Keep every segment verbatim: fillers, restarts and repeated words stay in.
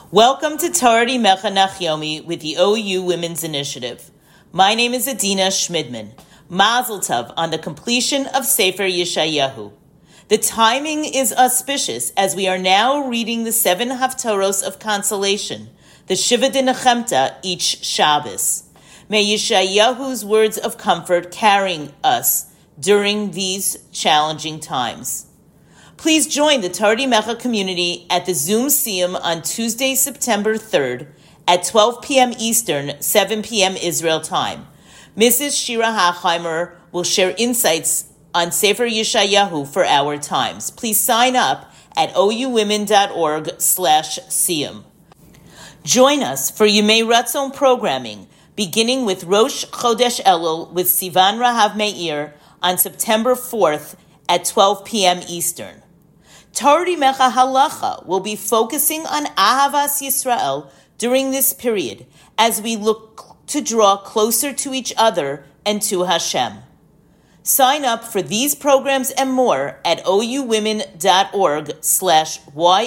Welcome to Torah Mecha Nachyomi with the O U Women's Initiative. My name is Adina Schmidman. Mazel Tov on the completion of Sefer Yeshayahu. The timing is auspicious as we are now reading the seven Haftoros of consolation, the Shiva de Nechemta, each Shabbos. May Yeshayahu's words of comfort carrying us during these challenging times. Please join the Torah Mecha community at the Zoom Siyum on Tuesday, September third at twelve p.m. Eastern, seven p.m. Israel time. Missus Shira Hachheimer will share insights on Sefer Yeshayahu for our times. Please sign up at ouwomen.org slash Siyum. Join us for Yemei Ratzon programming, beginning with Rosh Chodesh Elul with Sivan Rahav Meir on September fourth at twelve p.m. Eastern. Torah Mecha Halacha will be focusing on Ahavas Yisrael during this period as we look to draw closer to each other and to Hashem. Sign up for these programs and more at ouwomen.org slash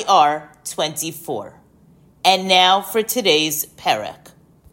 YR24. And now for today's Perek.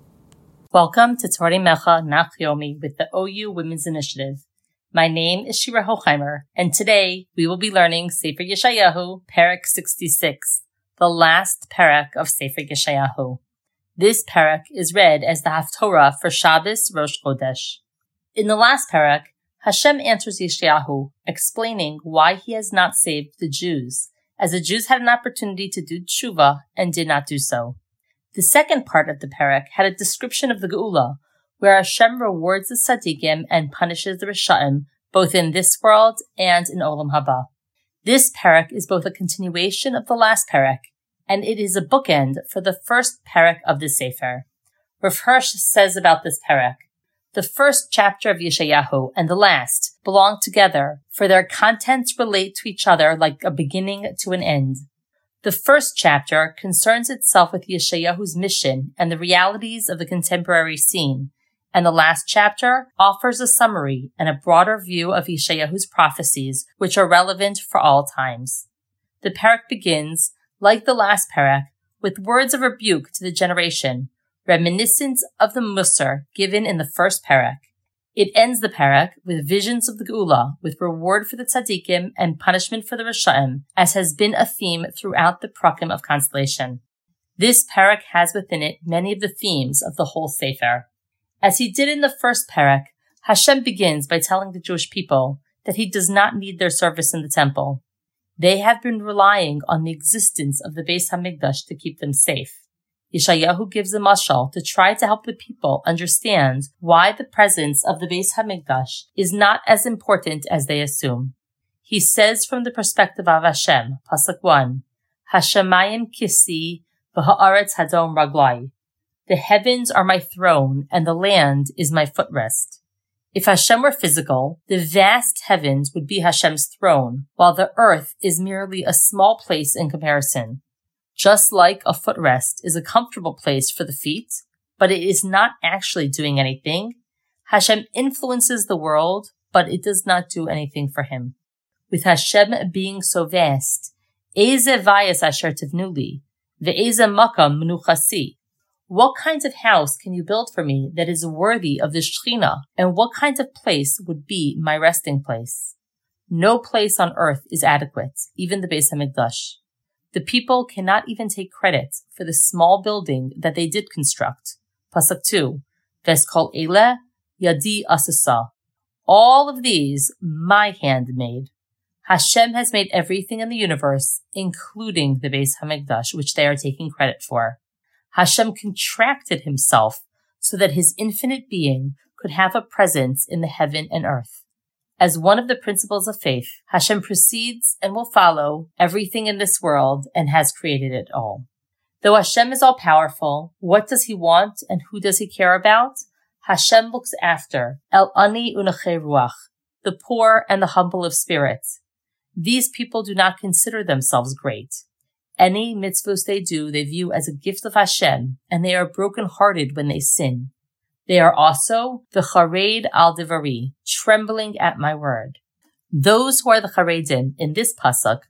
Welcome to Torah Mecha Nachyomi with the O U Women's Initiative. My name is Shira Hochheimer, and today we will be learning Sefer Yeshayahu, Perek sixty-six, the last Perek of Sefer Yeshayahu. This Perek is read as the Haftorah for Shabbos Rosh Chodesh. In the last Perek, Hashem answers Yeshayahu, explaining why he has not saved the Jews, as the Jews had an opportunity to do tshuva and did not do so. The second part of the Perek had a description of the Geula, where Hashem rewards the tzaddikim and punishes the Risha'im, both in this world and in Olam Haba. This Perek is both a continuation of the last Perek, and it is a bookend for the first Perek of the Sefer. Rav Hirsch says about this Perek, the first chapter of Yeshayahu and the last belong together, for their contents relate to each other like a beginning to an end. The first chapter concerns itself with Yeshayahu's mission and the realities of the contemporary scene, and the last chapter offers a summary and a broader view of Yeshayahu's prophecies, which are relevant for all times. The Perek begins, like the last Perek, with words of rebuke to the generation, reminiscent of the Musar given in the first Perek. It ends the Perek with visions of the Geula, with reward for the tzaddikim and punishment for the Risha'im, as has been a theme throughout the Prakim of consolation. This Perek has within it many of the themes of the whole Sefer. As he did in the first Perek, Hashem begins by telling the Jewish people that he does not need their service in the temple. They have been relying on the existence of the Beis HaMikdash to keep them safe. Yeshayahu gives a mashal to try to help the people understand why the presence of the Beis HaMikdash is not as important as they assume. He says from the perspective of Hashem, Pasuk one, Hashemayim kisi v'ha'aretz hadom raglai. The heavens are my throne, and the land is my footrest. If Hashem were physical, the vast heavens would be Hashem's throne, while the earth is merely a small place in comparison. Just like a footrest is a comfortable place for the feet, but it is not actually doing anything, Hashem influences the world, but it does not do anything for him. With Hashem being so vast, Eze vayas asher tivnu li, ve'eze makam menuchasi. What kind of house can you build for me that is worthy of the Shechina, and what kind of place would be my resting place? No place on earth is adequate, even the Beis HaMikdash. The people cannot even take credit for the small building that they did construct. Pasuk two, Veskol ele yadi asasa. All of these, my hand made. Hashem has made everything in the universe, including the Beis HaMikdash, which they are taking credit for. Hashem contracted himself so that his infinite being could have a presence in the heaven and earth. As one of the principles of faith, Hashem precedes and will follow everything in this world and has created it all. Though Hashem is all-powerful, what does he want and who does he care about? Hashem looks after El Ani Unachei Ruach, the poor and the humble of spirit. These people do not consider themselves great. Any mitzvahs they do, they view as a gift of Hashem, and they are broken-hearted when they sin. They are also the chared al divari, trembling at my word. Those who are the charedim in this pasuk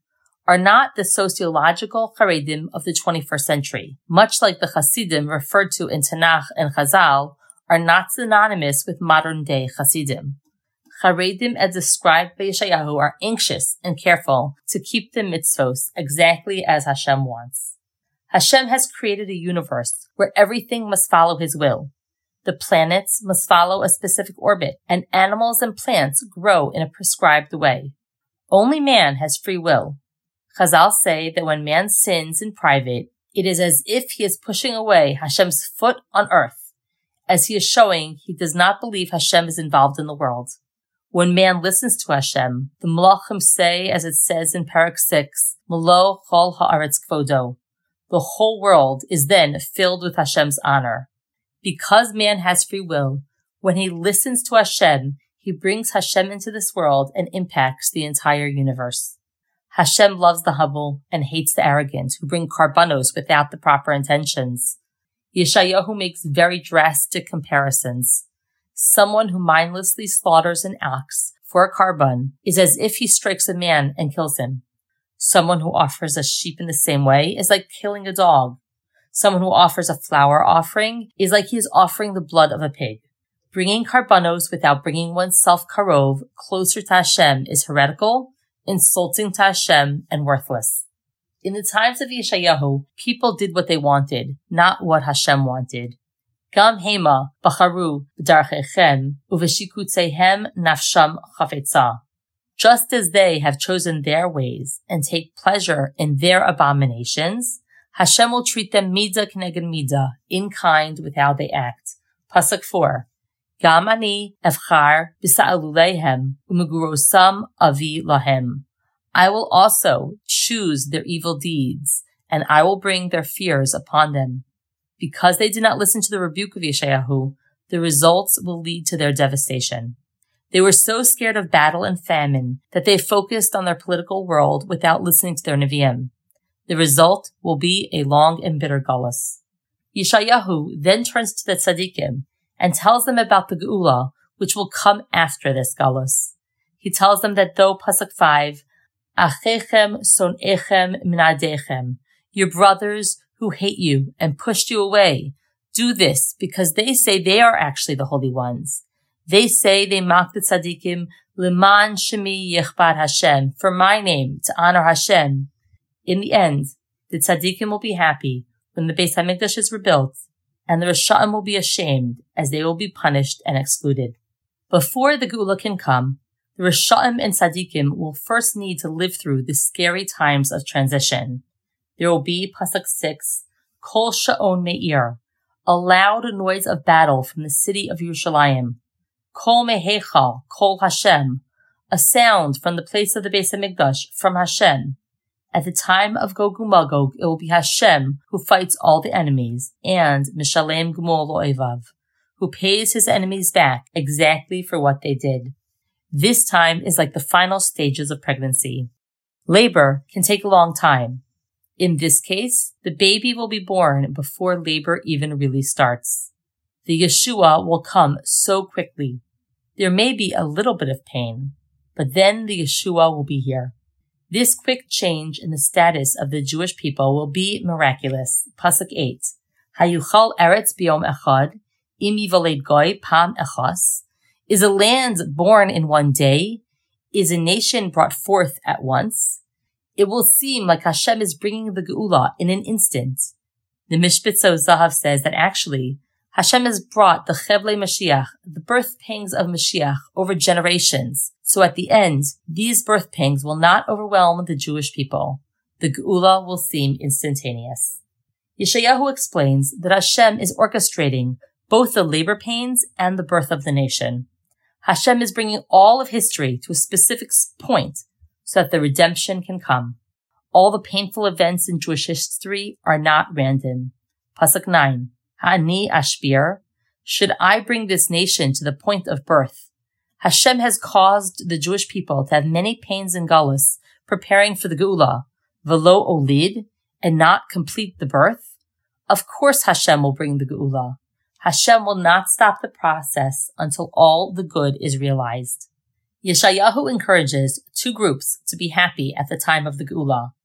are not the sociological Haredim of the twenty-first century. Much like the Hasidim referred to in Tanakh and Chazal are not synonymous with modern-day Hasidim. Haredim, as described by Yeshayahu, are anxious and careful to keep the mitzvos exactly as Hashem wants. Hashem has created a universe where everything must follow His will. The planets must follow a specific orbit, and animals and plants grow in a prescribed way. Only man has free will. Chazal say that when man sins in private, it is as if he is pushing away Hashem's foot on earth, as he is showing he does not believe Hashem is involved in the world. When man listens to Hashem, the Malachim say, as it says in Parak six, Melo chol haaretz kvodo. The whole world is then filled with Hashem's honor. Because man has free will, when he listens to Hashem, he brings Hashem into this world and impacts the entire universe. Hashem loves the humble and hates the arrogant who bring karbanos without the proper intentions. Yeshayahu makes very drastic comparisons. Someone who mindlessly slaughters an ox for a karban is as if he strikes a man and kills him. Someone who offers a sheep in the same way is like killing a dog. Someone who offers a flower offering is like he is offering the blood of a pig. Bringing karbanos without bringing oneself karov closer to Hashem is heretical, insulting to Hashem, and worthless. In the times of Yeshayahu, people did what they wanted, not what Hashem wanted. Gam hema bacharu b'darchechem uveshikutzehem nafsham chafetza. Just as they have chosen their ways and take pleasure in their abominations, Hashem will treat them midah k'neged midah, in kind with how they act. Pasuk four. Gam ani evchar b'sa'aluleihem umegurosam avi lahem. I will also choose their evil deeds, and I will bring their fears upon them. Because they did not listen to the rebuke of Yeshayahu, the results will lead to their devastation. They were so scared of battle and famine that they focused on their political world without listening to their Nevi'im. The result will be a long and bitter galus. Yeshayahu then turns to the tzaddikim and tells them about the geula, which will come after this galus. He tells them that though Pasuk five, Achechem son'echem minadechem, your brothers who hate you and pushed you away, do this because they say they are actually the holy ones. They say they mock the tzaddikim, Leman shemi yechbar Hashem, for my name, to honor Hashem. In the end, the tzaddikim will be happy when the Beis HaMikdash is rebuilt, and the Rasha'im will be ashamed as they will be punished and excluded. Before the Geula can come, the Rasha'im and tzaddikim will first need to live through the scary times of transition. There will be, Pasuk six, Kol Sha'on Me'ir, a loud noise of battle from the city of Yerushalayim. Kol Mehechal, Kol Hashem, a sound from the place of the Beis HaMikdash, from Hashem. At the time of Gog uMagog, it will be Hashem who fights all the enemies, and Mishalem Gmul Lo'evav, who pays his enemies back exactly for what they did. This time is like the final stages of pregnancy. Labor can take a long time. In this case, the baby will be born before labor even really starts. The Yeshua will come so quickly. There may be a little bit of pain, but then the Yeshua will be here. This quick change in the status of the Jewish people will be miraculous. Pasuk eight. Hayuchal eretz biyom echad, im yivaled goy pam echas. Is a land born in one day? Is a nation brought forth at once? It will seem like Hashem is bringing the Geula in an instant. The Mishpitzo Zahav says that actually, Hashem has brought the Chevle Mashiach, the birth pangs of Mashiach, over generations. So at the end, these birth pangs will not overwhelm the Jewish people. The Geula will seem instantaneous. Yeshayahu explains that Hashem is orchestrating both the labor pains and the birth of the nation. Hashem is bringing all of history to a specific point so that the redemption can come. All the painful events in Jewish history are not random. Pasuk nine. Ha'ani ashbir, should I bring this nation to the point of birth? Hashem has caused the Jewish people to have many pains and galus, preparing for the Geula, velo olid, and not complete the birth. Of course Hashem will bring the Geula. Hashem will not stop the process until all the good is realized. Yeshayahu encourages two groups to be happy at the time of the Geula.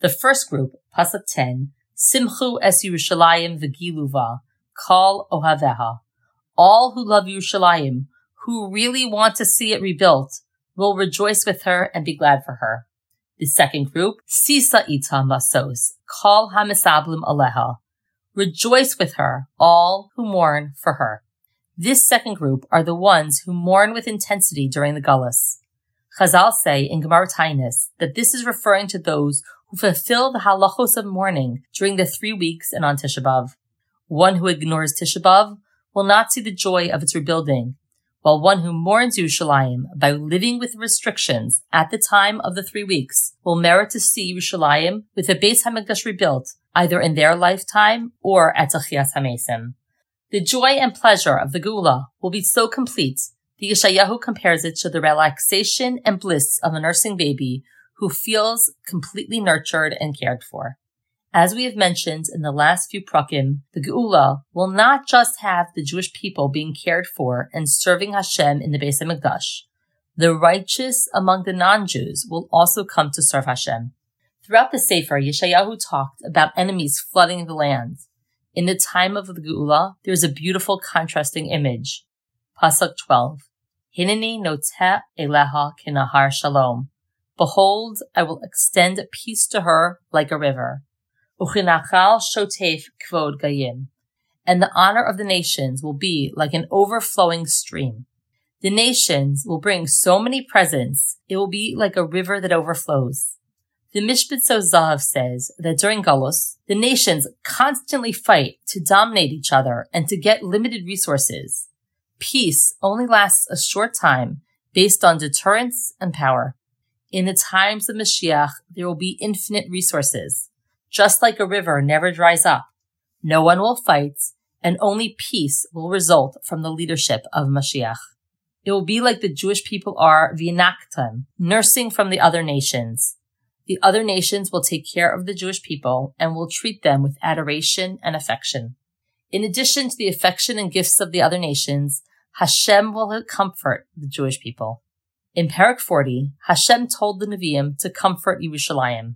The first group, Pasuk ten, Simchu es Yerushalayim v'giluva, kol ohaveha. All who love Yerushalayim, who really want to see it rebuilt, will rejoice with her and be glad for her. The second group, Sisa ita masos, kol hamisablim aleha. Rejoice with her, all who mourn for her. This second group are the ones who mourn with intensity during the Gullus. Chazal say in Gemara Taanis that this is referring to those who fulfill the halachos of mourning during the three weeks and on Tisha B'Av. One who ignores Tisha B'Av will not see the joy of its rebuilding, while one who mourns Yerushalayim by living with restrictions at the time of the three weeks will merit to see Yerushalayim with the Beis HaMikdash rebuilt, either in their lifetime or at Techiyas HaMesim. The joy and pleasure of the Geula will be so complete, the Yeshayahu compares it to the relaxation and bliss of a nursing baby who feels completely nurtured and cared for. As we have mentioned in the last few prakim, the Geula will not just have the Jewish people being cared for and serving Hashem in the Beis HaMikdash. The righteous among the non-Jews will also come to serve Hashem. Throughout the Sefer, Yeshayahu talked about enemies flooding the land. In the time of the Geula, there is a beautiful contrasting image. Pasuk twelve. Hineni noteh eleha kenahar shalom. Behold, I will extend peace to her like a river. Uchinachal shotef kvod gayim. And the honor of the nations will be like an overflowing stream. The nations will bring so many presents, it will be like a river that overflows. The Mishpat Zahav says that during Galus, the nations constantly fight to dominate each other and to get limited resources. Peace only lasts a short time based on deterrence and power. In the times of Mashiach, there will be infinite resources. Just like a river never dries up, no one will fight, and only peace will result from the leadership of Mashiach. It will be like the Jewish people are v'inaktam, nursing from the other nations. The other nations will take care of the Jewish people and will treat them with adoration and affection. In addition to the affection and gifts of the other nations, Hashem will comfort the Jewish people. In Parak forty, Hashem told the Nevi'im to comfort Yerushalayim.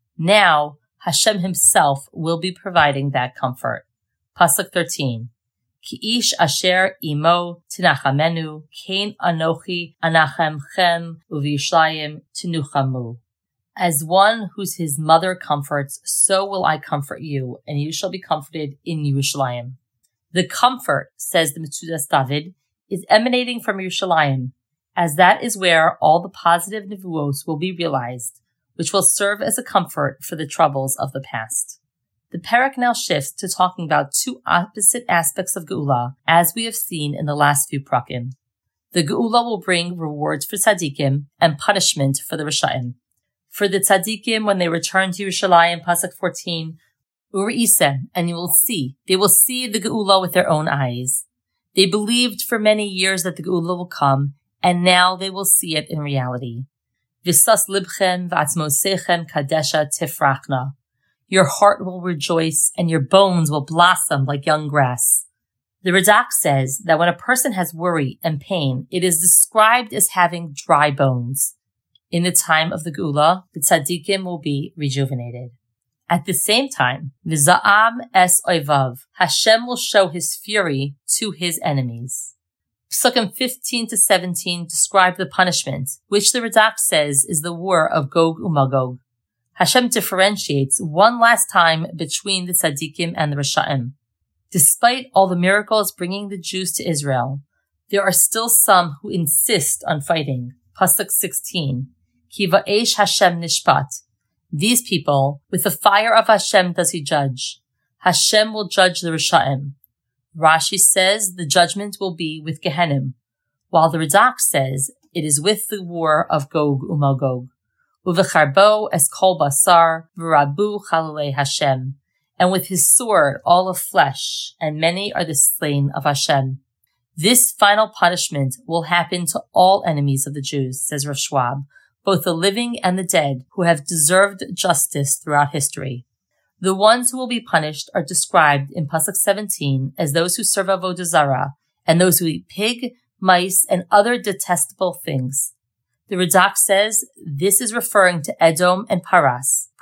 Now, Hashem himself will be providing that comfort. Pasuk thirteen. Ki ish asher imo tinachamenu, kein anochi anachem chem uv'Yerushalayim tinuchamu. As one whose his mother comforts, so will I comfort you, and you shall be comforted in Yerushalayim. The comfort, says the Metzudas David, is emanating from Yerushalayim, as that is where all the positive nevuos will be realized, which will serve as a comfort for the troubles of the past. The parak now shifts to talking about two opposite aspects of Geula, as we have seen in the last few prakim. The Geula will bring rewards for tzaddikim and punishment for the Risha'im. For the tzaddikim, when they return to Yerushalayim, Pasuk fourteen, Uri'iseh, and you will see, they will see the Geula with their own eyes. They believed for many years that the Geula will come, and now they will see it in reality. Visas libchem v'atzmosechem kadesha tifrachna. Your heart will rejoice, and your bones will blossom like young grass. The Radak says that when a person has worry and pain, it is described as having dry bones. In the time of the Geula, the tzaddikim will be rejuvenated. At the same time, v'za'am es oivav, Hashem will show his fury to his enemies. Psukim fifteen to seventeen describe the punishment, which the Radak says is the war of Gog u'Magog. Hashem differentiates one last time between the tzaddikim and the Risha'im. Despite all the miracles bringing the Jews to Israel, there are still some who insist on fighting. Pasuk sixteen. Ki va'esh Hashem nishpat. These people, with the fire of Hashem does he judge. Hashem will judge the Risha'im. Rashi says the judgment will be with Gehenim, while the Radak says it is with the war of Gog u'Magog. Uvecharbo es kol basar v'rabu chalalei Hashem. And with his sword all of flesh, and many are the slain of Hashem. This final punishment will happen to all enemies of the Jews, says Rav Schwab, both the living and the dead, who have deserved justice throughout history. The ones who will be punished are described in Pasuk seventeen as those who serve Avodah Zarah, and those who eat pig, mice, and other detestable things. The Radak says this is referring to Edom and Paras,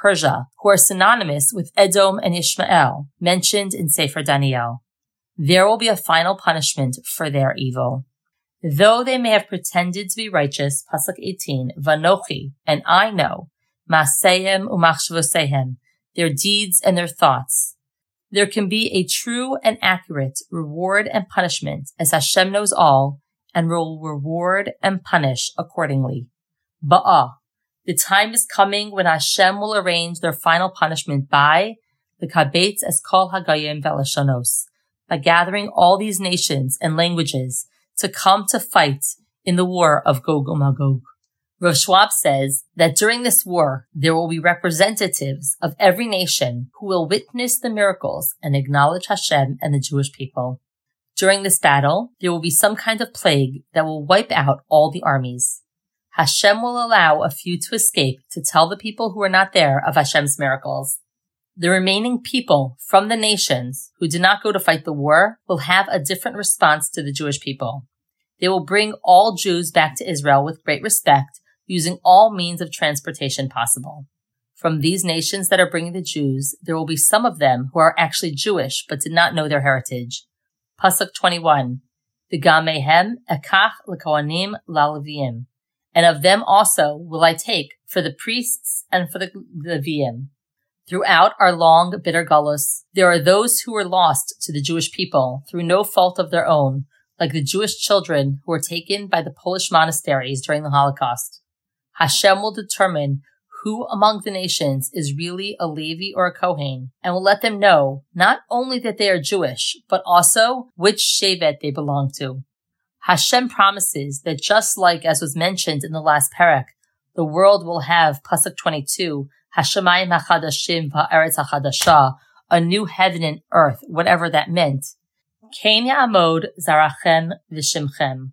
Persia, who are synonymous with Edom and Ishmael, mentioned in Sefer Daniel. There will be a final punishment for their evil. Though they may have pretended to be righteous, Pasuk eighteen, Vanochi, and I know, Maaseihem umachshavosehem, their deeds and their thoughts. There can be a true and accurate reward and punishment, as Hashem knows all, and will reward and punish accordingly. Ba'ah, the time is coming when Hashem will arrange their final punishment by the Kabetz es kol hagayim ve'lashonos, by gathering all these nations and languages to come to fight in the war of Gog and Magog. Rav Schwab says that during this war, there will be representatives of every nation who will witness the miracles and acknowledge Hashem and the Jewish people. During this battle, there will be some kind of plague that will wipe out all the armies. Hashem will allow a few to escape to tell the people who are not there of Hashem's miracles. The remaining people from the nations who did not go to fight the war will have a different response to the Jewish people. They will bring all Jews back to Israel with great respect, using all means of transportation possible. From these nations that are bringing the Jews, there will be some of them who are actually Jewish but did not know their heritage. Pasuk twenty-one, V'gam mehem ekach l'kohanim la'levim, and of them also will I take for the priests and for the Leviim. Throughout our long, bitter galus, there are those who were lost to the Jewish people through no fault of their own, like the Jewish children who were taken by the Polish monasteries during the Holocaust. Hashem will determine who among the nations is really a Levi or a Kohen, and will let them know not only that they are Jewish, but also which Shevet they belong to. Hashem promises that just like as was mentioned in the last parak, the world will have, Pasuk twenty-two, Hashemayim hachadashim va'eretz hachadashah, a new heaven and earth, whatever that meant. Kein ya'amod zarachem v'shimchem.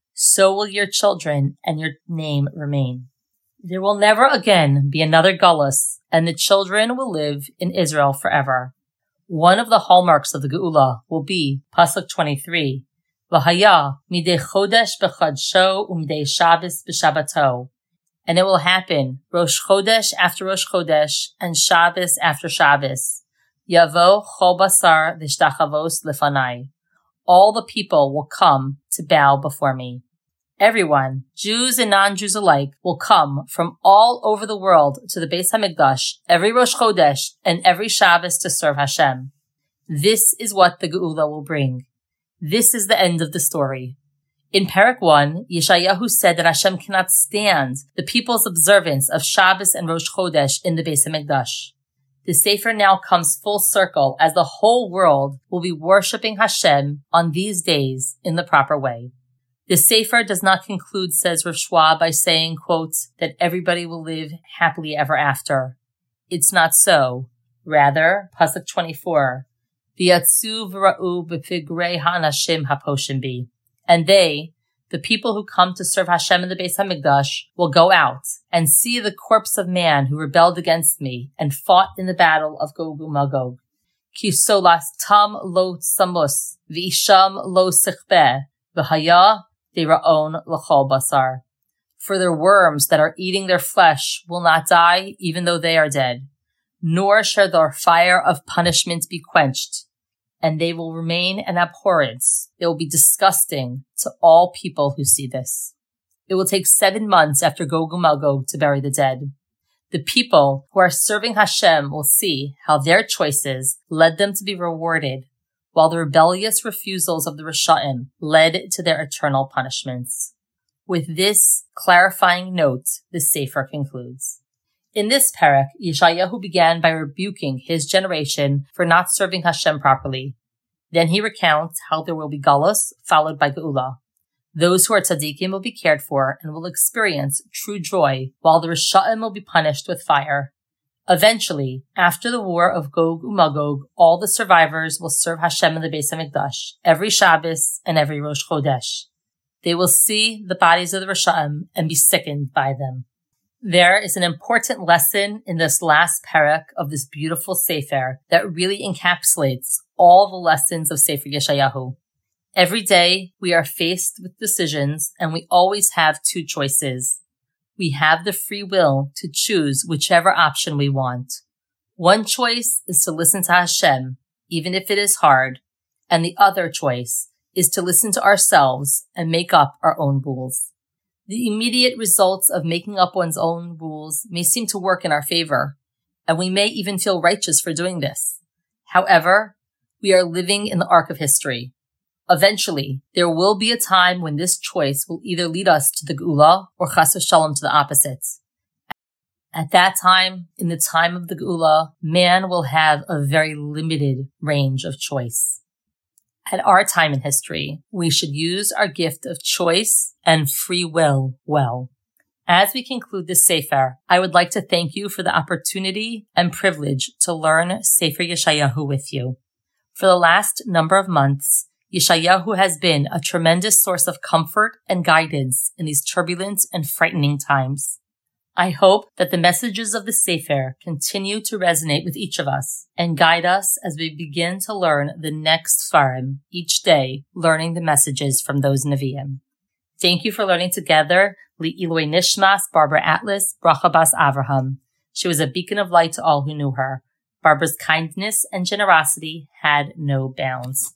So will your children and your name remain. There will never again be another galus, and the children will live in Israel forever. One of the hallmarks of the Geula will be, Pasuk twenty-three, V'haya midei chodesh b'chadsho u'midei Shabbos b'shabbato. And it will happen, Rosh Chodesh after Rosh Chodesh, and Shabbos after Shabbos. Yavo chol basar v'shtachavos lefanai. All the people will come to bow before me. Everyone, Jews and non-Jews alike, will come from all over the world to the Beis HaMikdash every Rosh Chodesh and every Shabbos to serve Hashem. This is what the Geula will bring. This is the end of the story. In Parak one, Yeshayahu said that Hashem cannot stand the people's observance of Shabbos and Rosh Chodesh in the Beis HaMikdash. The Sefer now comes full circle as the whole world will be worshipping Hashem on these days in the proper way. The Sefer does not conclude, says Rav Schwab, by saying, quote, that everybody will live happily ever after. It's not so. Rather, Pasuk twenty-four, V'yatzu v'ra'u b'pigrei ha'anashim haposhim bi. And they, the people who come to serve Hashem in the Beis HaMikdash, will go out and see the corpse of man who rebelled against me and fought in the battle of Gog and Magog. Ki solas tam lo tsamus, v'isham lo sichbeh, v'haya de'ra'on l'chol basar. For their worms that are eating their flesh will not die even though they are dead, nor shall their fire of punishment be quenched, and they will remain an abhorrence. They will be disgusting to all people who see this. It will take seven months after Gog and Magog to bury the dead. The people who are serving Hashem will see how their choices led them to be rewarded, while the rebellious refusals of the Risha'im led to their eternal punishments. With this clarifying note, the Sefer concludes. In this parak, Yeshayahu began by rebuking his generation for not serving Hashem properly. Then he recounts how there will be galus, followed by geula. Those who are tzaddikim will be cared for and will experience true joy, while the Risha'im will be punished with fire. Eventually, after the war of Gog and Magog, all the survivors will serve Hashem in the Beis HaMikdash, every Shabbos and every Rosh Chodesh. They will see the bodies of the Risha'im and be sickened by them. There is an important lesson in this last parak of this beautiful Sefer that really encapsulates all the lessons of Sefer Yeshayahu. Every day we are faced with decisions and we always have two choices. we have the free will to choose whichever option we want. One choice is to listen to Hashem, even if it is hard, and the other choice is to listen to ourselves and make up our own rules. The immediate results of making up one's own rules may seem to work in our favor, and we may even feel righteous for doing this. However, we are living in the arc of history. Eventually, there will be a time when this choice will either lead us to the Geula or Chas v'Shalom to the opposite. At that time, in the time of the Geula, man will have a very limited range of choice. At our time in history, we should use our gift of choice and free will well. As we conclude this Sefer, I would like to thank you for the opportunity and privilege to learn Sefer Yeshayahu with you. For the last number of months, Yeshayahu has been a tremendous source of comfort and guidance in these turbulent and frightening times. I hope that the messages of the Sefer continue to resonate with each of us and guide us as we begin to learn the next Sfarim each day, learning the messages from those Nevi'im. Thank you for learning together Li'ilui Nishmas Barbara Atlas Bracha Bas Avraham. She was a beacon of light to all who knew her. Barbara's kindness and generosity had no bounds.